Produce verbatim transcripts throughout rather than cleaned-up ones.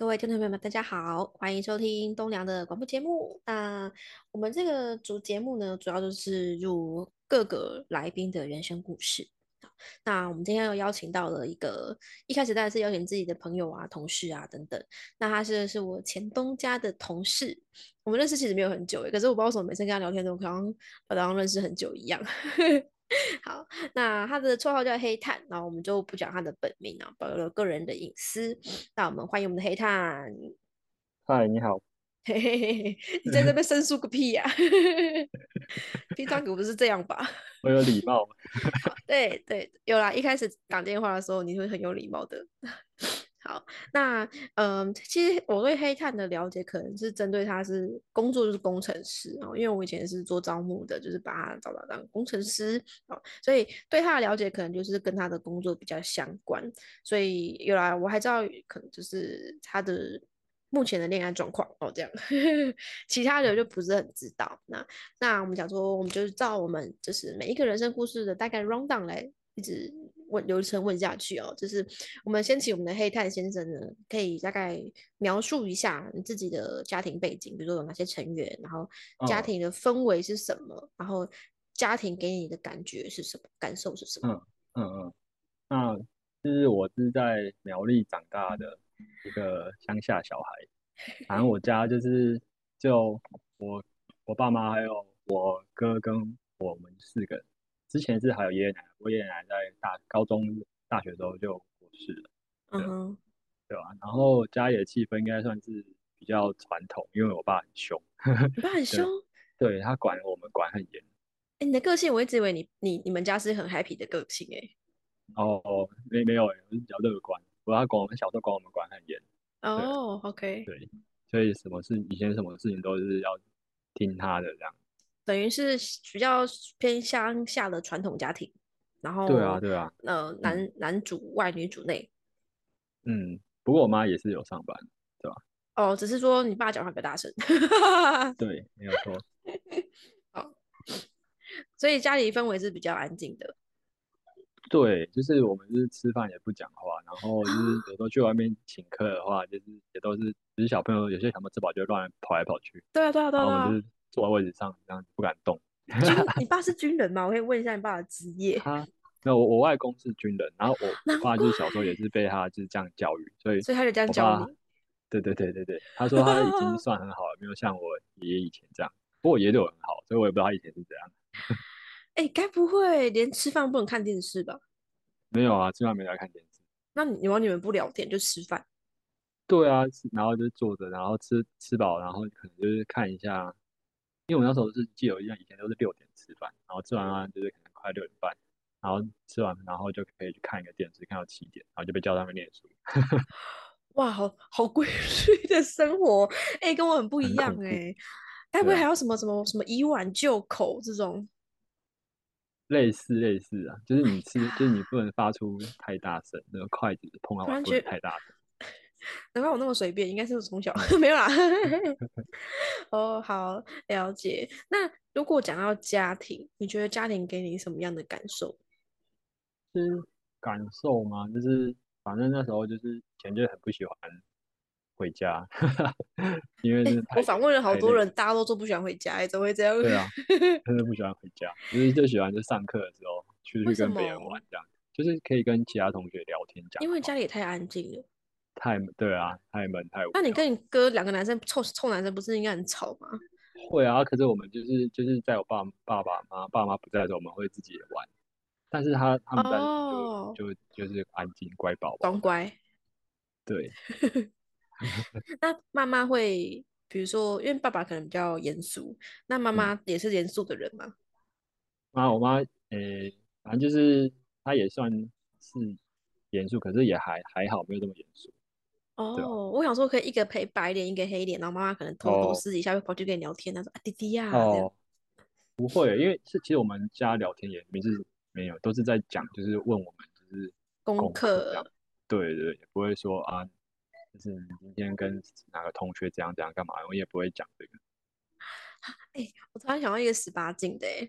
各位听众朋友们，大家好，欢迎收听东良的广播节目。那我们这个主节目呢，主要就是入各个来宾的人生故事。那我们今天又邀请到了一个，一开始当然是邀请自己的朋友啊、同事啊等等。那他是是我前东家的同事，我们认识其实没有很久诶，可是我不知道为什么每次跟他聊天都好像好像认识很久一样。好，那他的绰号叫黑炭，然后我们就不讲他的本名啊，保留了个人的隐私。那我们欢迎我们的黑炭。 嗨，你好。 嘿嘿嘿嘿，你在这边申诉个屁呀、平常可不是这样吧？ 我有礼貌。 好，对对，有啦。一开始打电话的时候，你会很有礼貌的。好，那嗯，其实我对黑炭的了解可能是针对他是工作就是工程师哦，因为我以前是做招募的，就是把他找到当工程师哦，所以对他的了解可能就是跟他的工作比较相关。所以有啦，我还知道可能就是他的目前的恋爱状况哦，这样，其他的就不是很知道。那那我们讲说，我们就是照我们就是每一个人生故事的大概 round down 来一直问流程问下去哦。就是我们先请我们的黑炭先生呢，可以大概描述一下你自己的家庭背景，比如说有哪些成员，然后家嗯庭的氛围是什么，然后家庭给你的感觉是什么，感受是什么。 嗯嗯嗯，那就是我是在苗栗长大的一个乡下小孩。反正我家就是就我我爸妈还有我哥跟我们四个人。之前是还有爷爷奶奶，我爷爷奶奶在大高中、大学的时候就过世了。对啊， 嗯哼， 对吧？然后家里的气氛应该算是比较传统，因为我爸很凶。 你爸很凶。 对，对他管我们管很严。 哎，你的个性我一直以为你你你们家是很 happy 的个性哎。 哦，没没有欸，我是比较乐观。我要管我们小时候管我们管很严。对哦，OK， 对，所以什么事以前什么事情都是要听他的这样。 等于是比较偏乡下的传统家庭，然对啊后对啊。 呃嗯男男主外女主内。 嗯，不过我妈也是有上班，对吧？ 哦，只是说你爸讲话比较大声。 对，没有错。 哦，所以家里氛围是比较安静的对，就是我们就是吃饭也不讲话，然后啊。 就是有时候去外面请客的话，就是也都是只是小朋友，有些小朋友吃饱就乱跑来跑去， 对啊，对啊，对啊，对啊。 然后我们就是坐在位置上这样子不敢动。 军，你爸是军人吗？我可以问一下你爸的职业。 他那我我外公是军人，然后我我爸就难怪， 是小时候也是被他就是这样教育，所以所以他就这样我爸教你。 对对对对对，他说他已经算很好了，没有像我爷爷以前这样。不过我爷爷对我很好，所以我也不知道他以前是怎样。 哎，该不会连吃饭不能看电视吧？ 没有啊，吃饭没在看电视。 那你们你们不聊天就吃饭？ 对啊，吃然后就坐着，然后吃吃饱，然后可能就是看一下，因为我那时候是记得我印象以前都是六点吃饭，然后吃完饭就是可能快六点半，然后吃完然后就可以去看一个电视，看到七点，然后就被叫上面念书。 哇，好好规律的生活。哎，跟我很不一很恐怖。 样哎。该不对啊， 会还有什么什么什么以碗就口这种类似类似啊，就是 ？My 你吃，就是你 God， 不能发出太大声，那个筷子碰到碗不能突然觉得， 太大声。 难怪我那么随便，应该是从小嗯， 没有啦。哦，好了解。那如果讲到家庭，你觉得家庭给你什么样的感受？ 就是感受嘛，就是反正那时候就是以前就很不喜欢回家。因为真的太远我访问了好太累了。 多人，大家都说不喜欢回家，哎，怎么会这样？ 对啊，真的不喜欢回家，就是就喜欢就上课的时候出为什去跟别人玩么？ 这样，就是可以跟其他同学聊天讲因为话。 家里也太安静了。 太对啊，太闷太无聊。 那你跟你哥两个男生臭臭男生，不是应该很吵吗？ 会啊，可是我们就是就是在我爸爸爸妈爸妈不在的时候，我们会自己玩。但是他他们在的时候就哦， 就就是安静乖宝宝这样。 装乖。 对。 那妈妈会，比如说，因为爸爸可能比较严肃，那妈嗯， 妈也是严肃的人吗？ 妈我妈诶，反正就是她也算是严肃，可是也还还好，没有这么严肃。对吧？ 哦，我想说可以一个陪白脸，一个黑脸，然后妈妈可能偷偷哦私底下会跑去跟你聊天，她说啊弟弟呀、这样哦，不会，因为是其实我们家聊天也没是没有，都是在讲，就是问我们就是功功课这样。 课。 对对，也不会说啊，就是你今天跟哪个同学怎样怎样干嘛，我也不会讲这个。 哎、我突然想到一个十八禁的、欸，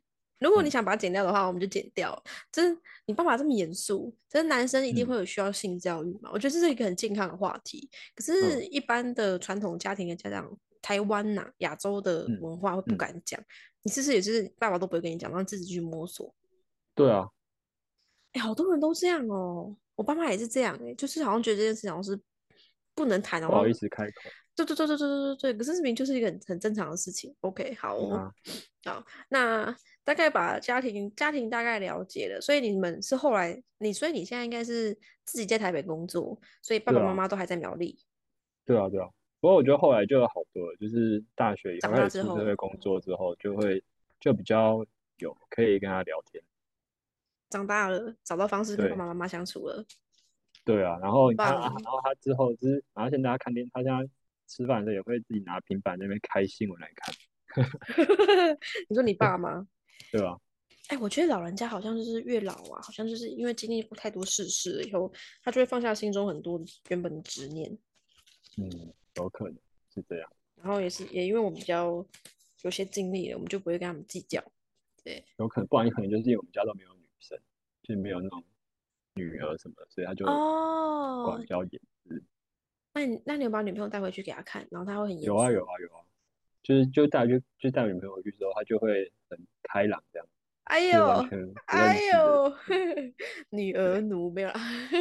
如果你嗯想把它剪掉的话，我们就剪掉。就是你爸爸这么严肃，就是男生一定嗯会有需要性教育嘛？我觉得这是一个很健康的话题。可是， 嗯一般的传统家庭的家长，台湾呐、亚洲的嗯文化会不嗯， 敢讲。你是不是也是爸爸都不会跟你讲，让自己去摸索？ 对啊， 哎，好多人都这样哦。我爸妈也是这样，哎，就是好像觉得这件事情好像是不能谈，然后， 不好意思开口。 对对对对对对对对，可是明明就是一个很很正常的事情。OK，好哦， 对啊， 好，那大概把家庭家庭大概了解了，所以你们是后来你，所以你现在应该是自己在台北工作，所以爸爸妈对啊， 妈都还在苗栗。 对啊，对啊。不过我觉得后来就有好多了，就是大学以后长开大之后， 始出社会工作之后，就会就比较有可以跟他聊天。 长大了，找到方式跟爸对爸妈妈相处了， 对啊，然后很你看啊， 棒。 然后他之后就是，然后现在他看电，他现在吃饭的时候也会自己拿平板在那边开新闻来看， 你说你爸吗？ 对吧？ 哎，我觉得老人家好像就是越老啊，好像就是因为经历过太多世事了以后，他就会放下心中很多原本的执念。 嗯，有可能是这样， 然后也是也因为我们比较有些经历了，我们就不会跟他们计较。对， 有可能，不然可能就是因为我们家都没有女生，就没有那种女儿什么的，所以他就管哦， 比较严。嗯， 那你那你有把女朋友带回去给他看，然后他会很严有啊有肃。 啊有啊，就是就带就就带女朋友回去之后，他就会很开朗这样， 哎就是完呦， 全不认哎识的人。 呦，女儿对， 奴没有啦，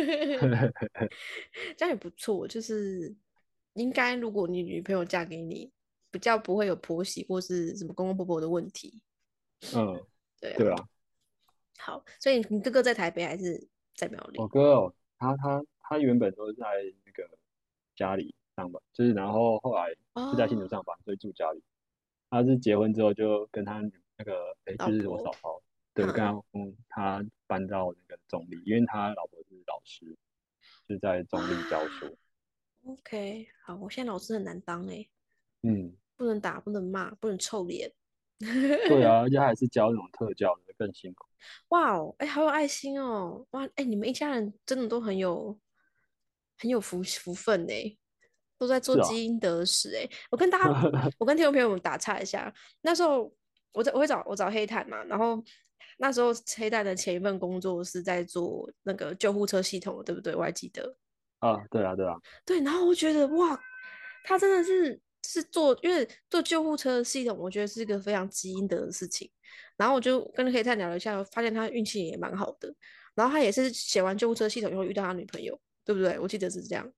这样也不错。就是应该，如果你女朋友嫁给你，比较不会有婆媳或是什么公公婆婆的问题。 嗯， 对啊， 对啊， 好，所以你哥哥在台北还是在苗我栗？ 哥哦，他他他原本都是在那个家里上班，就是然后后来就在新竹哦， 上班，所以住家里。他是结婚之后就跟他女那个，哎，就是我老婆， 嫂嫂，对，跟他哼， 嗯，他搬到那个中立，因为他老婆是老师，就是在中立教哇书。 ，OK，好，我现在老师很难当哎， 嗯， 不能打，不能骂，不能臭脸。 对啊，而且他还是教那种特教的，更辛苦。 哇哦，哎，好有爱心哦！哇，哎，你们一家人真的都很有很有福福分呢，都在做是啊， 积阴德事哎。我跟大家，我跟听众朋友们打岔一下，那时候我在我会找我找黑炭嘛，然后那时候黑炭的前一份工作是在做那个救护车系统的，对不对？我还记得。 啊，对啊，对啊， 对，然后我觉得哇，他真的是是做，因为做救护车系统，我觉得是一个非常基因的事情。然后我就跟黑炭聊了一下，发现他运气也蛮好的。然后他也是写完救护车系统以后遇到他女朋友，对不对？我记得是这样。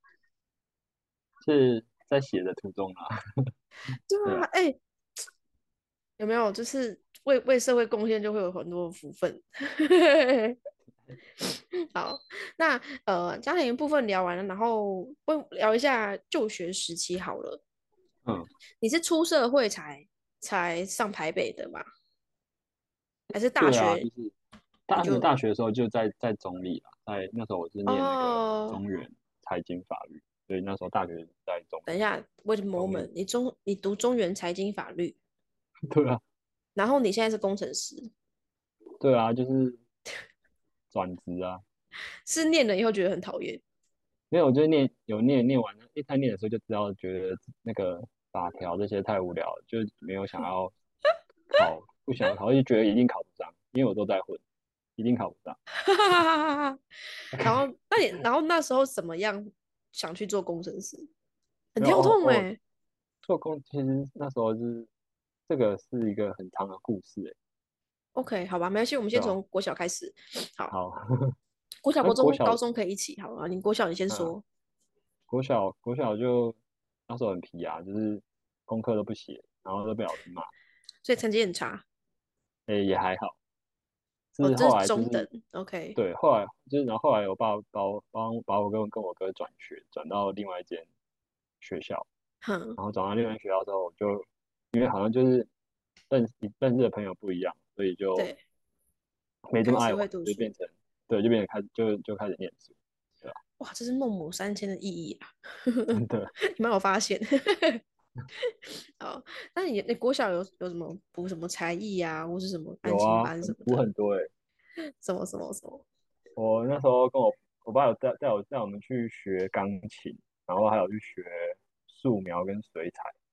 是在写的途中啊。 对啊， 对啊， 哎，有没有就是为为社会贡献就会有很多的福分？好，那呃家庭部分聊完了，然后问聊一下就学时期好了。 嗯， 你是出社会才才上台北的吗？还是大对啊，就学是大学你就大学的时候就在在中立啦，在那时候我是念那个哦？ 中原财经法律，所以那时候大学在中等一下，wait a 中立。 moment，你中你读中原财经法律， 对啊， 然后你现在是工程师， 对啊，就是转职啊。 是念了以后觉得很讨厌。 没有，我就念有念念完，一开始念的时候就知道，觉得那个法条这些太无聊了，就没有想要考，不想要考，就觉得一定考不上，因为我都在混，一定考不上。 然后，那你然后那时候怎么样想去做工程师？很没有跳哦哦， 痛哎、 做工其实那时候是这个是一个很长的故事，诶， OK，好吧，没关系，我们先对吧？ 从国小开始。好， 好， 国小、国中、 那国小， 高中可以一起。好啊，你国小你先嗯， 说。 国小国小就那时候很皮啊，就是功课都不写，然后都被老师骂， 所以成绩很差。 诶，也还好， 哦， 是这是后来就是中等。OK， 对，后来就是然后后来我爸把我帮把我跟跟我哥转学，转到另外一间学校， 哼， 然后转到另外一间学校之后，我就因为好像就是认识认识的朋友不一样，所以就对， 没这么开始爱玩， 会读书。 就变成对，就变成开始就就开始念书，对吧？ 哇，这是孟母三迁的意义啊！ 真的你蛮有发现。哦，那你你国小有有什么补什么才艺啊，或是什么安亲有啊，很补班什么的？ 很多诶。 什么什么什么？ 我那时候跟我我爸有带带我带我们去学钢琴，然后还有去学素描跟水彩。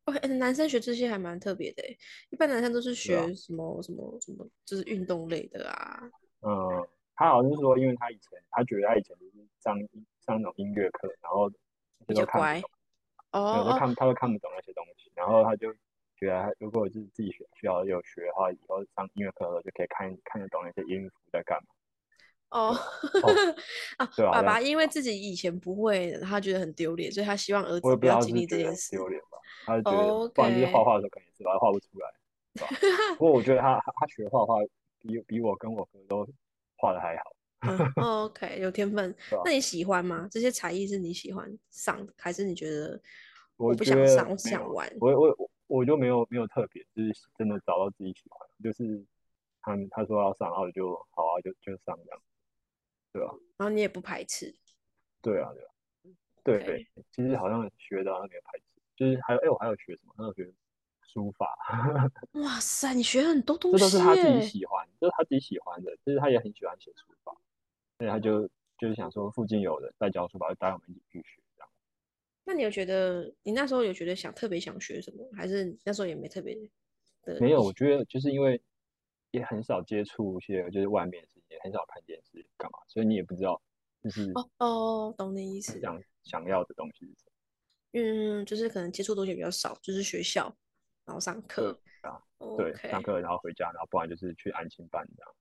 哦，欸男生学这些还蛮特别的欸，一般男生都是对啊， 学什么什么什么，就是运动类的啊， 嗯，他好像是说，因为他以前他觉得他以前就是上上那种音乐课，然后那些比都较乖。 看不懂， 哦没有，就哦看他会看不懂那些东西，然后他就觉得他如果是自己学需要有学的话，以后上音乐课的时候就可以看看得懂那些音符在干嘛， 哦， 对吧？哦， 啊， 对啊， 爸这样子吧， 爸因为自己以前不会，他觉得很丢脸，所以他希望儿子我也不知道不要经历这是觉得很件事。 丢脸吧，他就觉得，不然就是画 OK， 画的时候可能也是吧，他画不出来，对吧？不过我觉得他他他学画画比比我跟我哥都画的还好， 嗯，OK，有天分。 对吧？ 那你喜欢吗？这些才艺是你喜欢上的，还是你觉得我我觉不想上，我只得没有， 想玩？ 我我我我就没有没有特别，就是真的找到自己喜欢，就是他他说要上，然后我就好啊，就就上这样，对吧？ 然后你也不排斥对啊，对啊，对， ？OK， 其实好像学的那个牌子，就是还有哎，我还有学什么？还有学书法， 哇塞，你学很多东这都是他自己西耶！ 喜欢，这是他自己喜欢的，就是他也很喜欢写书法，所以他就就是想说附近有人在教书法，就带我们一起去学这样。 那你有觉得你那时候有觉得想特别想学什么，还是那时候也没特别的没有，我一些？ 觉得就是因为也很少接触一些就是外面的事情，也很少看电视干嘛，所以你也不知道就是哦哦，懂你意思。 他想想要的东西是什么。 嗯，就是可能接触东西比较少，就是学校，然后上对课。 啊，对，上 OK， 课然后回家，然后不然就是去安亲班这样。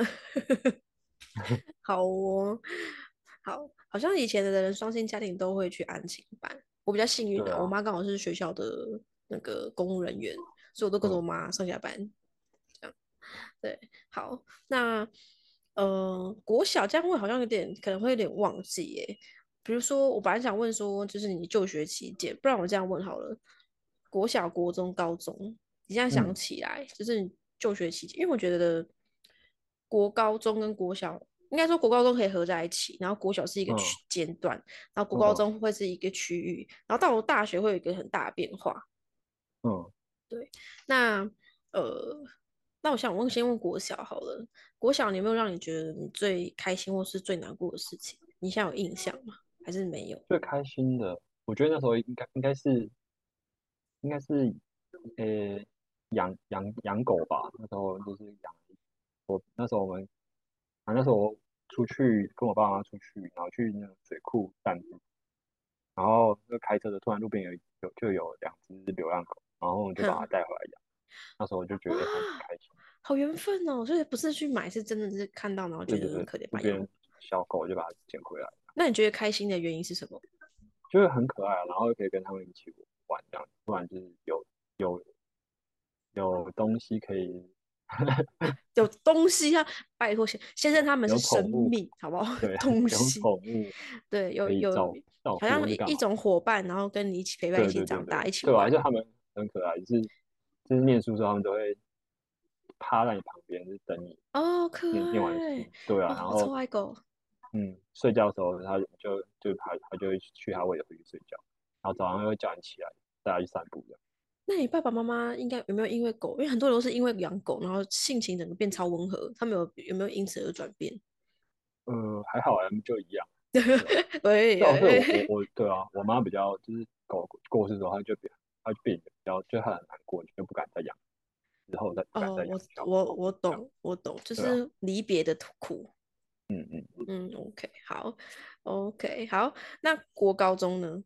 好哦，好，好像以前的人双薪家庭都会去安亲班。我比较幸运啊，我对啊， 妈刚好是学校的那个公务人员，所以我都跟着我嗯妈上下班。这样对，好，那呃，国小这样问好像有点可能会有点忘记耶。比如说，我本来想问说，就是你就学期间，不然我这样问好了，国小、国中、高中，你现在想嗯起来，就是你就学期间，因为我觉得国高中跟国小，应该说国高中可以合在一起，然后国小是一个嗯区间段，然后国高嗯中会是一个区域，然后到了大学会有一个很大的变化。 嗯， 对，那呃，那我想问，先问国小好了。国小你有没有让你觉得你最开心或是最难过的事情？你现在有印象吗？还是没有？ 最开心的，我觉得那时候应该应该是应该是呃养养养狗吧，那时候就是养我那时候我们啊那时候我出去跟我爸妈出去，然后去那个水库散步，然后那个开车的突然路边有有就有两只流浪狗，然后我们就把它哼， 带回来养。那时候我就觉哇， 得哎、还蛮开心。 好缘分哦！所以不是去买，是真的是看到然后觉对对对， 得很可怜，把它养。 路边小狗就把它捡回来， 那你觉得开心的原因是什么？ 就是很可爱啊，然后又可以跟他们一起玩这样，不然就是有有有东西可以， 有东西啊！拜托先先生他们是有宠物， 生命，好不好？ 对， 东有西， 宠物对，有有， 可以照照好顾或是干嘛。 像一一种伙伴，然后跟你一起陪伴，一对起长大， 对对对一起对啊，就玩。 他们很可爱，就是就是念书的时候他们都会趴在你旁边，就是等你哦，可念念完书。 爱对啊， 哦，我然后超爱狗。 嗯，睡觉的时候他就就他他就会去他位置回去睡觉，然后早上又会叫你起来带他去散步这样。 那你爸爸妈妈应该有没有因为狗？因为很多人都是因为养狗，然后性情整个变超温和，他们有有没有因此而转变？ 呃，还好啊，他们就一样，对吧？ 喂对啊，对我我喂， 我对啊，我妈比较就是狗过世之后，她就比她就变得比较，就她很难过，就不敢再养，之后再不敢哦， 再养我小我动物这样。 我懂，我懂，就对啊， 是离别的苦。 嗯嗯， 嗯，OK，好，OK，好。那国高中呢？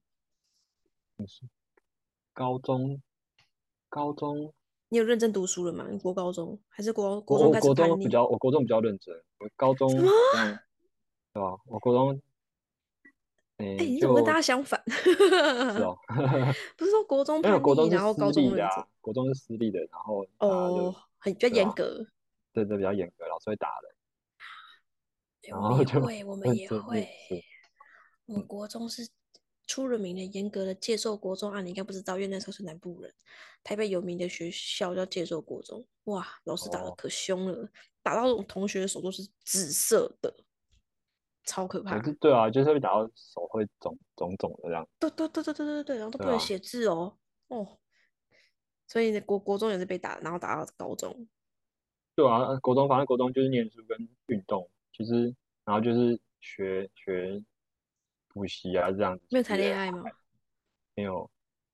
高中高中你有认真读书了吗？你国高中还是国国中开始我我国中叛逆？ 比较我国中比较认真，我高什么？ 中好像对吧？我国中哎、 诶、 你怎么跟大就家相反？ 是哦， 不是说国中没有叛逆， 国中是私然后高中认真？ 立的啊，国中是私立的，然后大家就哦，很比较对啊， 严格。 对对比较严格，老师会打人， 哎、我们然后就也会，我们认也会。 真念书。 我们嗯， 国中是出了名的严格的介寿国中啊，你应该不知道，因为那时候是南部人。台北有名的学校叫介寿国中，哇，老师打的哦。 可凶了，打到我同学的手都是紫色的，超可我是怕。 对啊，就是会打到手会肿肿肿的这样， 对对对对对对对，然后都对啊， 不能写字哦，哦，所以国国中也是被打，然后打到高中， 对啊，国中反正国中就是念书跟运动，其实然后就是学学补习啊这样子， 没有谈其实也恋爱吗？ 还没有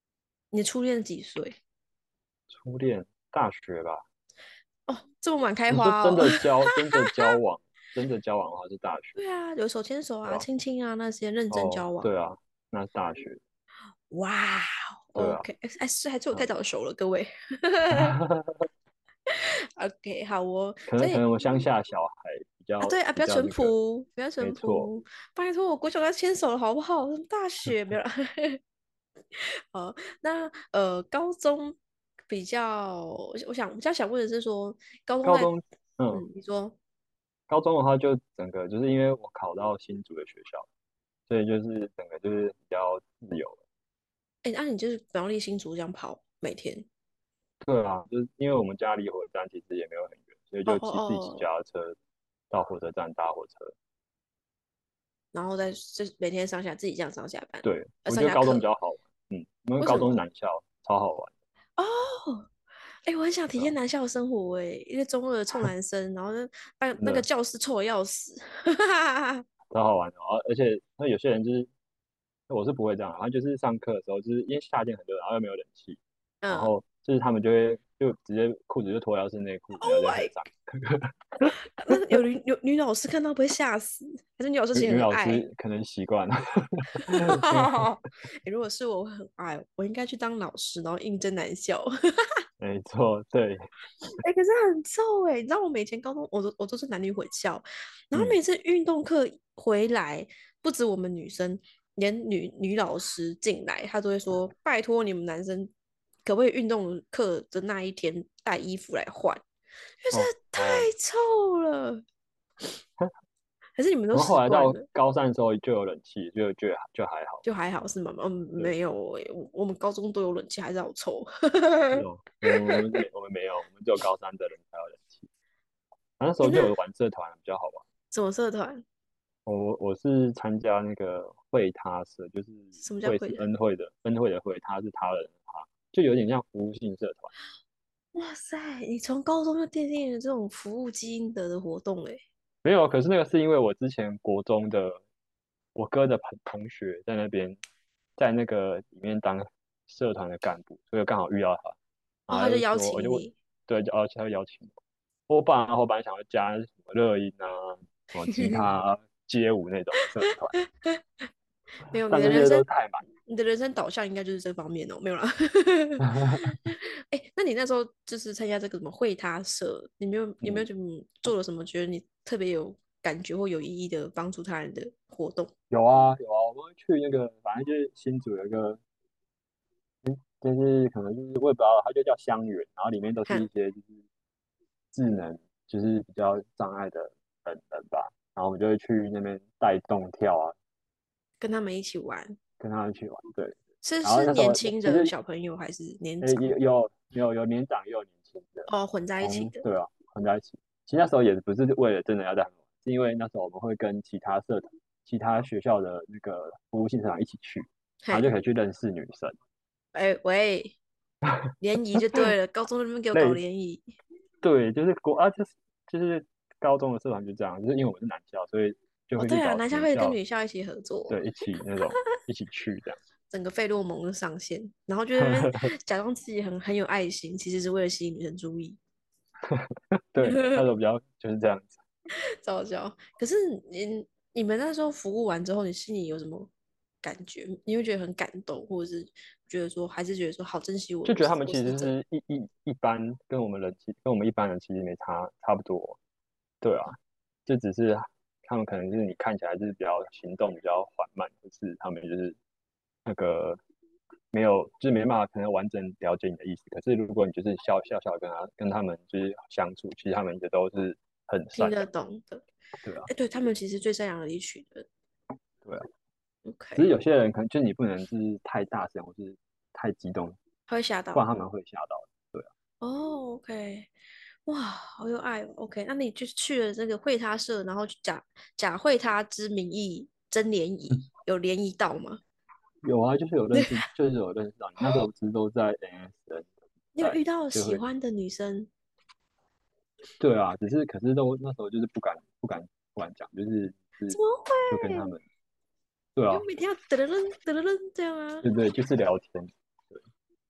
你的初恋几岁？ 初恋大学吧。 哦，这么晚开花哦。 你说真的交真的交往，真的交往的话是大学， 对啊，有手牵手啊、 对吧？ 亲亲啊那些认真哦， 交往。 对啊，那是大学， 哇对啊， ，OK，哎，是还是我太嗯， 早熟了，各位。OK，好哦， 可能可所以能我乡下小孩比啊， 较对啊，比比较淳较那个， 朴，比较淳没错， 朴。拜托，我国小要牵手了，好不好？大学没有啦。好，那呃，高中比较，我我想比较想问的是说，高中在， 高中，嗯， 嗯，你说， 高中的话就整个就是因为我考到新竹的学校，所以就是整个就是比较自由了。 哎，那、你就是苗栗新竹这样跑，每天？ 对啊，就是因为我们家离火车站其实也没有很远，所以哦就骑自己骑哦哦， 脚踏车到火车站搭火车。 然后再就是每天上下自己这样上下班， 对， 呃， 我觉得高中比上下课。 较好玩，嗯，因为高中是为什么？ 男校，超好玩。 哦，哎，我很想体对啊， 验男校的生活哎，因为中二的臭男生，然后呢，那那个真的教室臭的要死。 超好玩的。而而且那有些人就是，我是不会这样，然后就是上课的时候，就是因为夏天很热，然后又没有冷气，然嗯后就是他们就会就直接裤子就脱掉是内裤，然后 ，Oh 就开 my， 始上课。 那有女有女老师看到不会吓死？还是女老师其实女女老很爱？ 师可能习惯了。 欸如果是我，我会很爱，我应该去当老师，然后应征男校。 没错，对， 哎、可是很臭哎、你知道我们以前高中，我都我都是男女混校，然后嗯， 每次运动课回来，不止我们女生，连女女老师进来，她都会说：“拜托你们男生，可不可以运动课的那一天带衣服来换？”因为真哦的太哦， 臭了。还是你们都我们后来到习惯了？ 高三的时候就有冷气，就就就还好。 就还好是吗？嗯， 对， 没有诶、我我们高中都有冷气，还是好臭。 是哦，我们没我们没有，我们只有高三的人才有冷气。那时哎、 候就有那玩社团比较好玩。 什么社团？ 我我是参加那个会他社，就是会是什么叫会？ 恩惠的恩惠的会，他是他人的他，就有点像服务性社团。 哇塞，你从高中就奠定了这种服务基因德的活动诶。 没有，可是那个是因为我之前国中的我哥的朋同学在那边，在那个里面当社团的干部，所以刚好遇到他， 哦， 然后他就他就邀说，而且我请你。 对，就而且他会邀请我，我本来我本来想要加什么热音啊，什么吉他、街舞那种社团， 没有，你但那些都的人生， 是太满。 你的人生导向应该就是这方面哦，没有啦。哎，那你那时候就是参加这个什么会他社，你没有有没有嗯， 什么做了什么觉得你特别有感觉或有意义的帮助他人的活动？ 有啊有啊，我们会去那个，反正就是新竹有一个，就是可能就是我也不知道，它就叫香园，然后里面都是一看， 些就是智能，就是比较障碍的人人吧，然后我们就会去那边带动跳啊， 跟他们一起玩， 跟他们去玩，对。 是是然后那时候年轻其实的小朋友还是年诶长？ 有有有有年长也有年轻的， 哦，混在一起的。 从对啊混在一起。其实那时候也不是为了真的要带他们玩，是因为那时候我们会跟其他社团、其他学校的那个服务性社团一起去，然后就嘿， 可以去认识女生。 哎喂，联谊就对了，高中那边给我搞类联谊。 对，就是国啊，就是就是高中的社团就这样，就是因为我是男校，所以就哦，对啊， 会去找男校女校， 会跟女校一起合作， 对，一起那种一起去这样。 整个费洛蒙就上线，然后就在那边假装自己很很有爱心，其实是为了吸引女生注意。 对，那时候比较就是这样子。 糟糕。可是你你们那时候服务完之后，你心里有什么感觉？你会觉得很感动，或者是觉得说，还是觉得说好珍惜我就觉得他们其实我是这。 是一一一般，跟我们人其跟我们一般人其实没差差不多，对啊，就只是他们可能就是你看起来就是比较行动比较缓慢，或是他们就是那个没有就是没办法可能完整了解你的意思。可是如果你就是笑笑笑地跟他跟他们就是相处，其实他们也都是很听得善良， 懂的。 对啊， 哎，对他们其实最善良的一群人。 对啊。只是 OK， 有些人可能就你不能就是太大声或是太激动， 他会吓到。 不然他们会吓到。对啊， 哦，OK，哇，好有爱哦。OK，那你就去了这个会他社，然后去假假会他之名义真联谊，有联谊到吗？ 有啊，就是有认识，就是有认识到你。那时候其实都在 N S N 你有在， 遇到就会喜欢的女生？ 对啊，只是可是都那时候就是不敢不敢不敢讲，就是是怎么会？ 就跟他们对啊， 就每天要噔噔噔噔噔这样啊？ 对对，就是聊天，对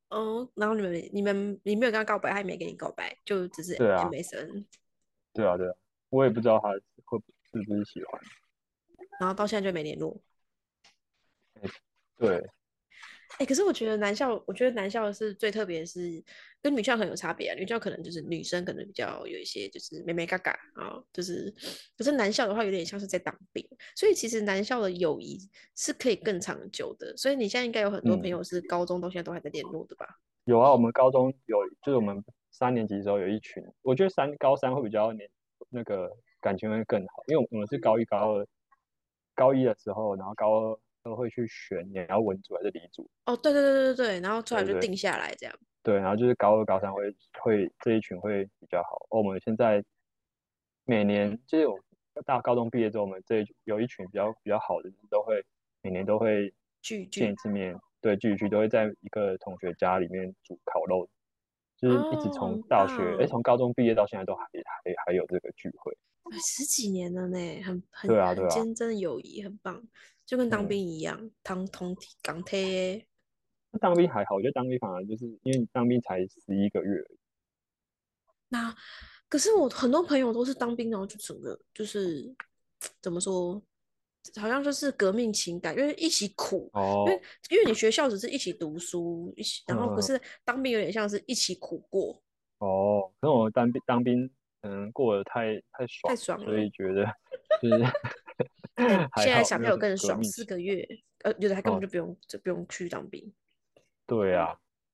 哦，然后你们你们你没有跟他告白，他也没跟你告白，就只是对啊， M S N， 对啊，对啊，我也不知道他会不是不是喜欢。 然后到现在就没联络。 欸对， 哎、可是我觉得男校，我觉得男校是最特别的是跟女校很有差别啊。女校可能就是女生可能比较有一些就是妹妹嘎嘎啊，就是可是男校的话有点像是在当兵，所以其实男校的友谊是可以更长久的。所以你现在应该有很多朋嗯， 友是高中到现在都还在联络的吧？ 有啊，我们高中有，就是我们三年级的时候有一群，我觉得三高三会比较年那个感情会更好，因为我们是高一高二，高一的时候，然后高二都会去选你要文组还是理组， 哦，对对对对对，然后出来对对就定下来这样。 对，然后就是高二高三会会这一群会比较好。哦我们现在每年就是我大高中毕业之后，我们这一有一群比较比较好的，都会每年都会聚聚见一次面，对，聚一聚都会在一个同学家里面煮烤肉，就是一直哦， 从很大学，哎， 棒， 从高中毕业到现在都还还还有这个聚会。 哎十几年了呢，很很对啊，对啊， 很坚贞的友谊，很棒，就跟当兵嗯， 一样，当同体港铁耶。 那当兵还好，我觉得当兵反而就是因为你当兵才十一个月而已。 那可是我很多朋友都是当兵，然后就整个就是怎么说，好像就是革命情感，因为一起苦，因为哦， 因为你学校只是一起读书，一起，然后可嗯， 是当兵有点像是一起苦过， 哦，可能我当兵当兵，嗯，过得太太太爽了， 爽了。 所以觉得就是哎， 还现在好，没有什么小朋友更爽， 革命情。 四个月，呃，有的还根本哦， 就不用就不用去当兵。 对啊，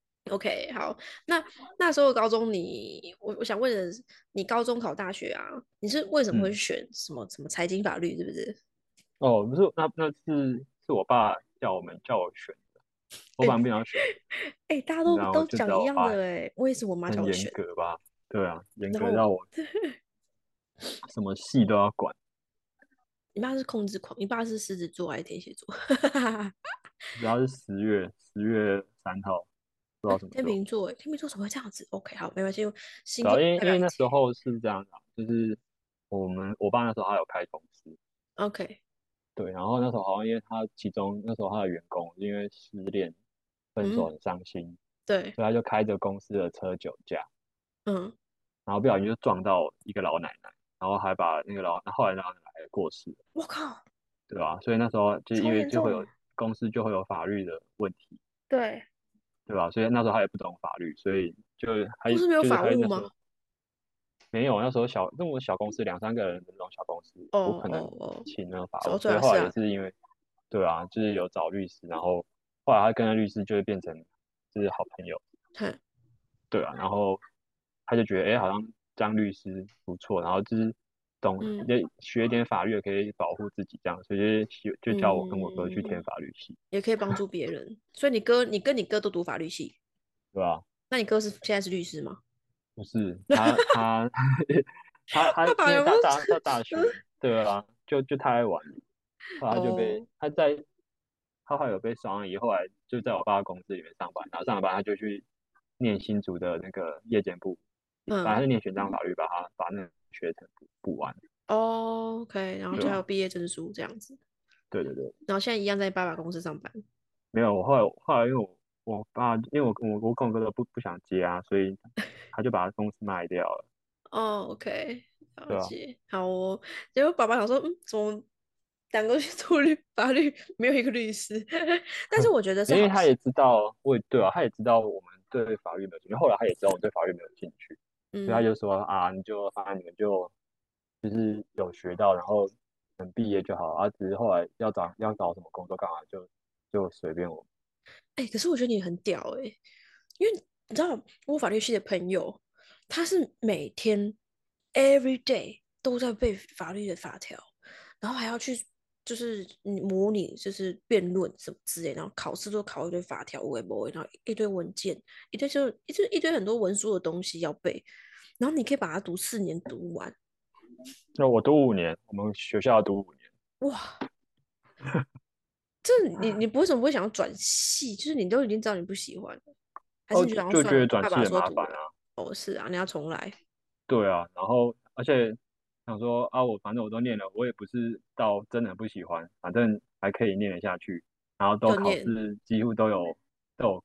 OK，好，那那时候高中你，我我想问的是，你高中考大学啊，你是为什么会嗯， 选什么什么财经法律，是不是？ 哦，不是，那那是是我爸叫我们叫我选的，我哎、 本来不想选， 哎、大家都然后就都讲一找我爸样的哎，我也是我妈叫很严我选， 格吧，对啊，严然后格到我什么戏都要管， 你妈是控制狂，你爸是狮子座还是天蝎座？ 只要是十月十月三号，不知哎、 道什么时候。 天秤座哎，天秤座怎么会这样子？OK，好，没关系，星对啊， 座因为因为代表一切。 那时候是这样的啊，就是我们我爸那时候他有开公司， OK， 对，然后那时候好像因为他其中那时候他的员工因为失恋分手嗯， 很伤心， 对， 所以他就开着公司的车酒驾， 嗯， 然后不小心就撞到一个老奶奶，然后还把那个老，后来那老奶奶过世了， 我靠， 对吧？所以那时候就是因超为就会有严重。 公司就会有法律的问题， 对， 对吧？所以那时候他也不懂法律，所以就还公司没有就是法务吗？ 还那时候没有，那时候小那种小公司两三个人的那种小公司， 哦不可能哦哦， 请那个法务， 哦，对啊， 所以后来也是啊， 是因为，对啊，就是有找律师，然后后来他跟那律师就会变成就是好朋友， 哼， 对啊，然后他就觉得哎，诶好像当律师不错，然后就是懂嗯也学一点法律也可以保护自己这样，所以就就就叫我跟我哥去填嗯， 法律系， 也可以帮助别人。所以你哥，你跟你哥都读法律系， 对吧？ 那你哥是现在是律师吗？ 不是他他他他因为爸爸有没有？ 大大到大学，对啊，就就太爱玩了。后来他就被哦， 他在他后来有被双以后来就在我爸公司里面上班，然后上了班他就去念新竹的那个夜间部，反正嗯， 是念玄奘法律，把他把那个学程补补完。 哦，OK，然后对啊， 就还有毕业证书这样子， 对对对， 然后现在一样在爸爸公司上班。 没有我后来后来因为我我爸因为我我我跟我哥都不不想接啊，所以他就把公司卖掉了， 哦，OK，了对吧、 解。好哦，结果爸爸想说，嗯，怎么两个去读律法律，没有一个律师？但是我觉得是好事。 因为他也知道，我也对啊，他也知道我们对法律没有兴趣，后来他也知道我们对法律没有兴趣，所以他嗯， 就说啊，你就反正你们就就是有学到，然后能毕业就好啊，只是后来要找要找什么工作干嘛就就随便我。 哎、可是我觉得你很屌哎、因为你知道我法律系的朋友，他是每天 every day 都在背法律的法条，然后还要去就是模拟就是辩论什么之类，然后考试都考一堆法条，微博，然后一堆文件，一堆就一堆一堆很多文书的东西要背，然后你可以把它读四年读完， 那我读五年，我们学校要读五年， 哇！这你你为什么不会想要转系？就是你都已经知道你不喜欢了，还是哦， 你就就就觉想要算了？爸爸得转系很说读了， 麻烦啊， 哦，是啊，你要重来， 对啊，然后而且想说啊，我反正我都念了，我也不是到真的很不喜欢，反正还可以念得下去，然后都考就念。 试几乎都有都有过，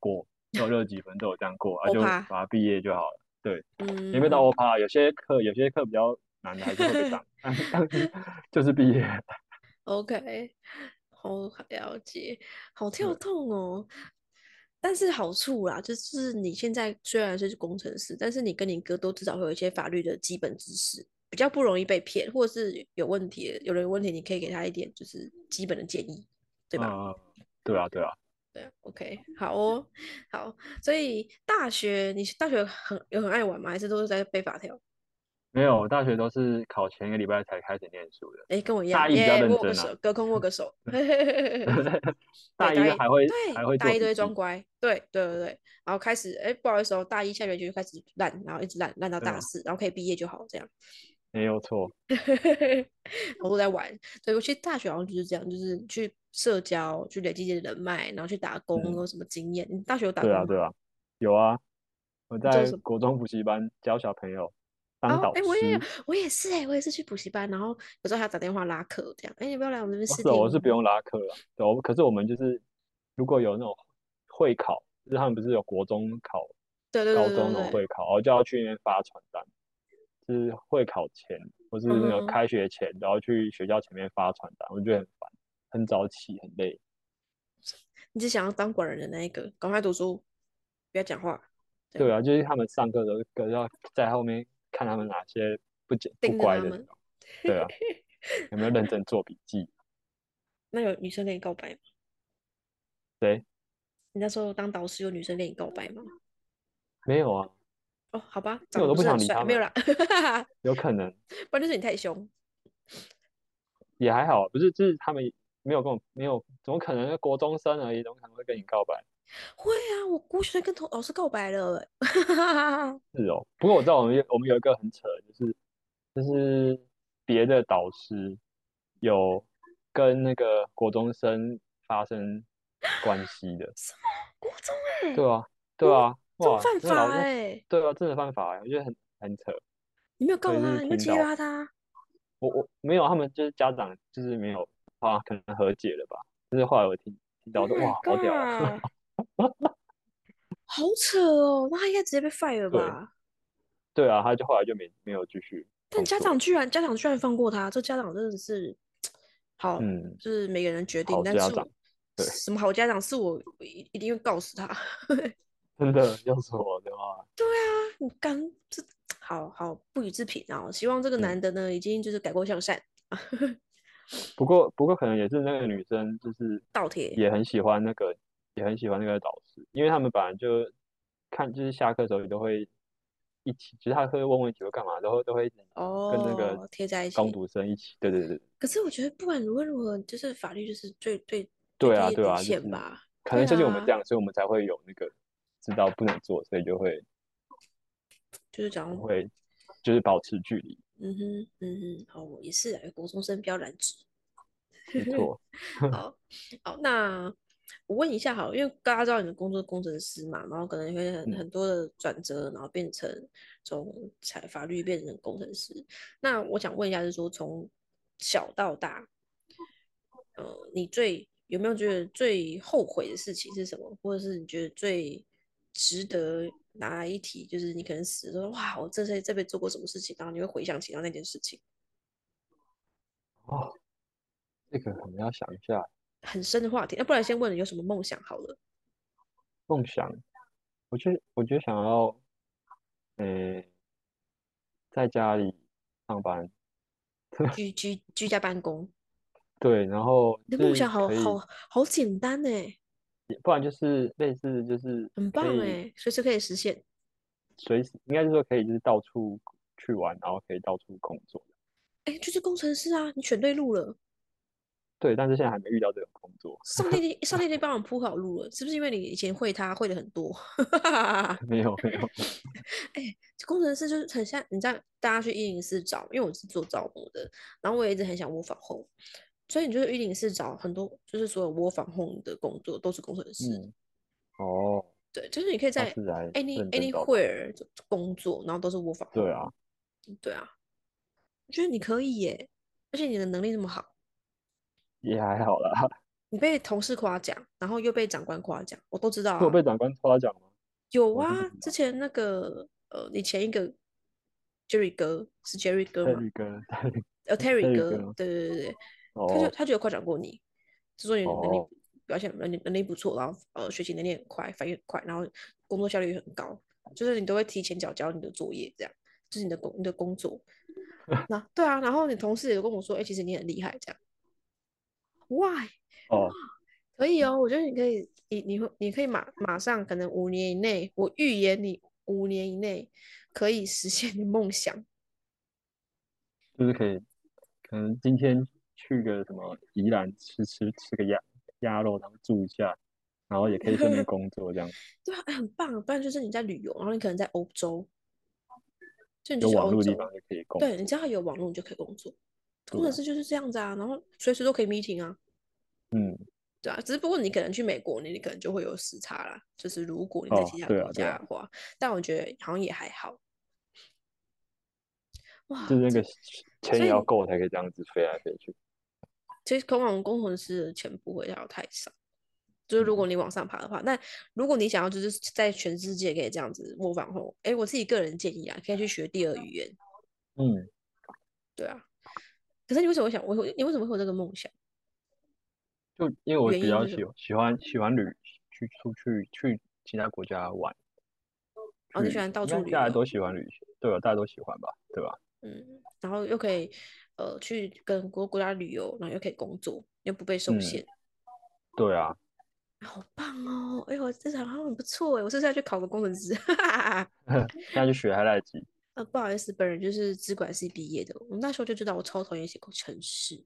都有六几分都有这样过，啊就欧趴， 把它毕业就好了。对，也没有到嗯， 欧趴，有些课有些课比较难的还是会被当，但但是就是毕业。 OK，好了解，好跳对痛哦。但是好处啦，就是你现在虽然是工程师，但是你跟你哥都至少会有一些法律的基本知识，比较不容易被骗，或者是有问题的有人有问题，你可以给他一点就是基本的建议，对吧？ 嗯，对啊对啊。 对啊，OK，好哦，好。所以大学，你大学很有很爱玩吗？还是都是在背法条？ 没有，我大学都是考前一个礼拜才开始念书的， 哎，跟我一样， 大一比较耶， 认真啊。 握个手，隔空握个手。对， 大一大一， 就还会还对， 会大一都会做笔记。 装乖，对对对对。然后开始，哎，不好意思哦，大一下学期就开始烂，然后一直烂，烂到对啊， 大四，然后可以毕业就好，这样。 没有错。 我都在玩，所以我其实大学好像就是这样，就是去社交，去累积一些人脉，然后去打工， 嗯， 有什么经验？你大学有打工吗？ 对啊对啊，有啊，我在你做什么？ 国中补习班教小朋友当哦，哎，我也有， 导师。 我也是哎，我也是去补习班，然后有时候还要打电话拉课，这样。哎，你不要来我们这边哦，是哦， 试听哦。 我是不用拉课啊。对，我可是我们就是如果有那种会考，就是他们不是有国中考、 对对对高中对对对， 那种会考，然后就要去那边发传单，就是会考前或是那个嗯哼， 开学前，然后去学校前面发传单，我觉得很烦，很早起，很累。 你只想要当管人的那一个，赶快读书，不要讲话，这样对啊，就是他们上课的时候，要在后面看他们哪些不简不盯着他们。 乖的那种。对啊，有没有认真做笔记？ 那有女生跟你告白吗？ 对， 你那时候当导师有女生跟你告白吗？ 没有啊， 哦，好吧，长得因为我都不不是很帅， 想理他们啊。 没有啦， 有可能不然就是你太凶。 也还好，不是，就是他们没有跟我没有，怎么可能？国中生而已，怎么可能会跟你告白？ 会啊，我国学生跟同老师告白了欸。 是哦，不过我知道我们有我们有一个很扯的，就是就是别的导师有跟那个国中生发生关系的。 什么国中哎、 对啊，对国啊，哇， 中犯法那个老那哎、 对啊，真的犯法欸，我觉得很很扯。 你没有告他， 所以是你没有揭听到发他， 我我没有，他们就是家长就是没有啊，可能和解了吧。就是后来我听听到 ？Oh 我说 my 哇，好屌哦。 god，好扯哦，那他应该直接被 fire 对吧？ 对啊，他就后来就没没有继续但家长工作了。 居然家长居然放过他，这家长真的是好， 嗯， 就是每个人决定。 好家长。 但是我对， 什么好家长是我我一一定会告死他。 真的要是我的话。 你刚这好好不予置评啊！希望这个男嗯， 的呢，已经就是改过向善。 不过不过可能也是那个女生就是倒贴也很喜欢那个也很喜欢那个导师，因为他们本来就看就是下课的时候也都会一起，就是他会问问题或干嘛，都会都会跟那个哦，贴在一工起。 读生一起。对对对。 可是我觉得不管如何如何，就是法律就是最最最对啊， 低的底对啊，就是线吧。 可能就是因为我们这对啊， 样，所以我们才会有那个知道不能做，所以就会就是讲， 会就是保持距离。 嗯哼嗯哼，好，也是啊，国中生不要染指。 没错。 好，好，那我问一下好了，因为大家知道你的工作是工程师嘛，然后可能会很嗯， 很多的转折，然后变成从财法律变成工程师。那我想问一下，就是说从小到大，呃，你最有没有觉得最后悔的事情是什么？或者是你觉得最值得拿来一提，就是你可能死了说哇，我这辈这辈子做过什么事情，然后你会回想起到那件事情， 哦，这个可能要想一下。 很深的话题。那不然先问你有什么梦想好了。 梦想，我觉得我觉得想要，呃，在家里上班。 居居居家办公， 对，然后就你的梦想好是可以， 好好简单呢， 不然就是类似就是很可以棒哎，随时可以实现。 随时，应该是说可以就是到处去玩，然后可以到处工作。 哎，就是工程师啊，你选对路了， 对，但是现在还没遇到这种工作。 上帝已上帝已经帮我铺好路了，是不是因为你以前会他会的很多？ 没有没有。 哎，工程师就是很像，你知道，大家去一零四找，因为我是做招募的，然后我也一直很想模仿 home，所以你就是一零四找很多，就是所有模仿 home 的工作都是工程师。 嗯，哦， 对，就是你可以在那是来 any 认真找找。 anywhere 工作，然后都是 work from 对 home。 啊。 对啊，我觉得你可以耶，而且你的能力那么好。 也还好啦。 你被同事夸奖，然后又被长官夸奖，我都知道会有啊。 被长官夸奖吗？我是不有啊， 知道。 之前那个呃，你前一个 Jerry 哥是 Jerry 哥吗？ 泰利哥， 呃，Terry 哥， 泰利哥， 对对对对，他就哦他就有夸奖过你，就说你能力哦， 表现能力能力不错，然后呃学习能力很快，反应很快，然后工作效率也很高，就是你都会提前缴交你的作业，这样就是你的工你的工作。那对啊，然后你同事也跟我说，哎、其实你很厉害，这样，why？ 哦， 可以哦，我觉得你可以，你你会你可以马马上可能五年以内，我预言你五年以内可以实现你的梦想。 就是可以，可能今天去个什么宜兰吃吃吃个鸭鸭肉，然后住一下，然后也可以顺便工作，这样对啊，哎很棒。不然就是你在旅游，然后你可能在欧洲，就你就有去网络的地方欧洲， 就可以工对，你作。 只要有网络，你就可以工作。工对啊， 程师就是这样子啊，然后随时都可以 meeting 啊， 嗯， 对啊。只是不过你可能去美国，你你可能就会有时差啦，就是如果你在哦， 其他国对啊，对啊， 家的话，但我觉得好像也还好。哇，这就是那个钱也要所以够才可以这样子飞来飞去。 其实通常工程师的钱不会要太少。就是如果嗯你往上爬的话，那如果你想要就是在全世界可以这样子模仿后，哎，我自己个人建议啊，可以去学第二语言， 嗯， 对啊。可是你为什么会想，我会你为什么会有这个梦想？ 就因为我比较喜原因是什么？ 喜欢喜欢旅去出去去其他国家玩， 哦，你去旅行， 喜欢到应该处旅游， 大家都喜欢旅行，对吧？大家都喜欢吧，对吧？ 嗯，然后又可以呃去跟国国家旅游，然后又可以工作，又不被受嗯， 限， 对啊， 好棒哦！哎呦，这好像很不错哎，我是不是要去考个工程师？哈哈哈。 现在去学还来得及。 呃，不好意思，本人就是资管系毕业的，我那时候就知道我超讨厌写程式。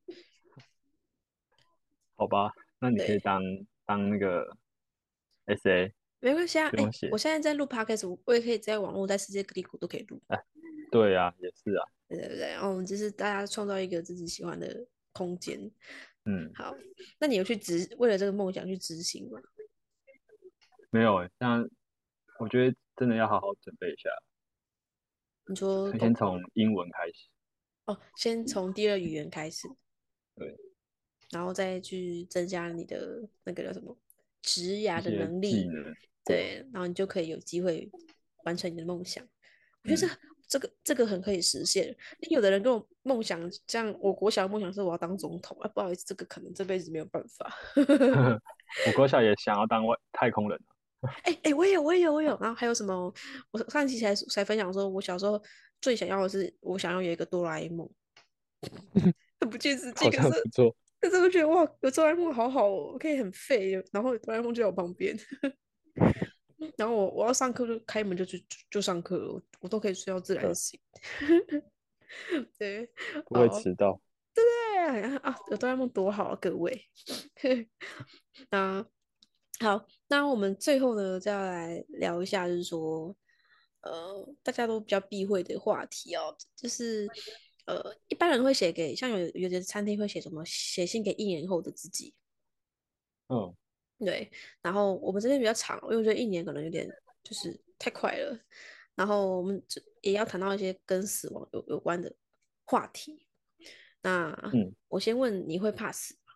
好吧？那你可以对， 当当那个 S A， 没关系啊，哎， 不用写。 我现在在录 podcast，我我也可以在网络，在世界各地都可以录， 哎，对啊，也是啊， 对对对。然后我们就是大家创造一个自己喜欢的空间。 嗯， 好，那你有去执为了这个梦想去执行吗？ 没有诶，像我觉得真的要好好准备一下， 你说可以先工从英文开始， 哦，先从第二语言开始， 对， 然后再去增加你的那个叫什么职涯的一些能力， 技能，对啊， 对，然后你就可以有机会完成你的梦想。我觉得这嗯， 这个这个很可以实现。因为有的人跟我梦想，像我国小的梦想是我要当总统啊，不好意思，这个可能这辈子没有办法。 我国小也想要当外太空人啊， 哎哎、欸我也有，我也有，我也有。然后还有什么？我上期才才分享说，我小时候最想要的是，我想要有一个哆啦 A 梦，很不切实际。 好可是， 像不错， 可是我觉得哇，有哆啦 A 梦好好哦，我可以很废，然后哆啦 A 梦就在我旁边，然后我我要上课就开门就去就就上课了，我我都可以睡到自然对， 醒。对， 不会哦， 迟到。 对啊，有哆啦 A 梦多好啊，各位。那好，那我们最后呢，再来聊一下，就是说，呃，大家都比较避讳的话题哦，就是呃，一般人会写给，像有有的餐厅会写什么，写信给一年后的自己， 嗯对，然后我们这边比较长，因为我觉得一年可能有点就是太快了，然后我们这也要谈到一些跟死亡有有关的话题。那嗯， 我先问，你会怕死吗？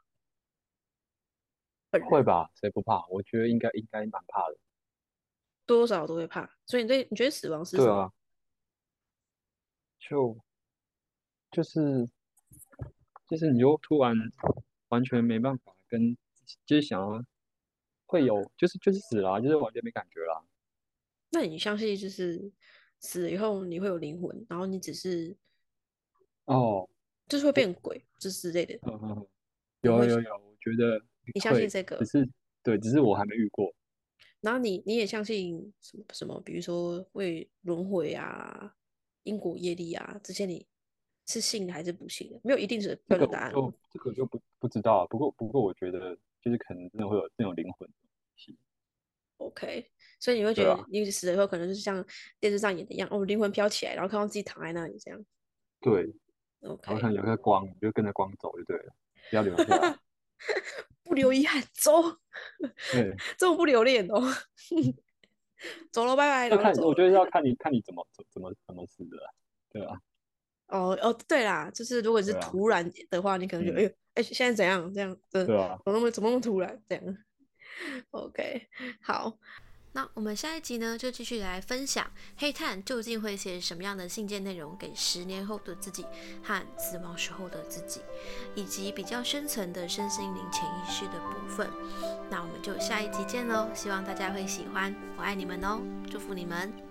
本人会吧？谁不怕？我觉得应该应该蛮怕的。 多多少少都会怕，所以你对你觉得死亡是什么？ 对啊，就就是就是你又突然完全没办法跟，就是想要会有，就是就是死了啊就是完全没感觉啦。 那你相信就是死了以后你会有灵魂，然后你只是哦， 就是会我变鬼，这之类的， 嗯嗯，嗯你会有有有，我觉得你相信会， 这个？ 只是对，只是我还没遇过。 然后你你也相信什么什么，比如说会轮回啊、因果业力啊，这些你是信的还是不信的？没有一定是标这个准答案哦。 我就这个就不不知道啊。不过不过我觉得就是可能真的会有这种灵魂的东西。 OK，所以你会觉对啊， 得你死了以后可能就是像电视上演的一样，哦，灵魂飘起来，然后看到自己躺在那里这样。 对，然后看 OK， 有个光，你就跟着光走就对了，不要留下来。 不留遗憾，走， 对， 这么不留恋哦。走了，拜拜， 要看， 然后就走了。 我觉得要看你看你怎么怎怎么怎么死的啊对啊， 哦哦，对啦，就是如果是对啊， 突然的话，你可能就哎嗯， 呦哎、现在怎样？这样，对， 对啊， 怎么那么怎么那么突然？这样，OK，好。那我们下一集呢，就继续来分享黑炭究竟会写什么样的信件内容给十年后的自己和死亡时候的自己，以及比较深层的身心灵潜意识的部分。那我们就下一集见喽，希望大家会喜欢，我爱你们哦，祝福你们。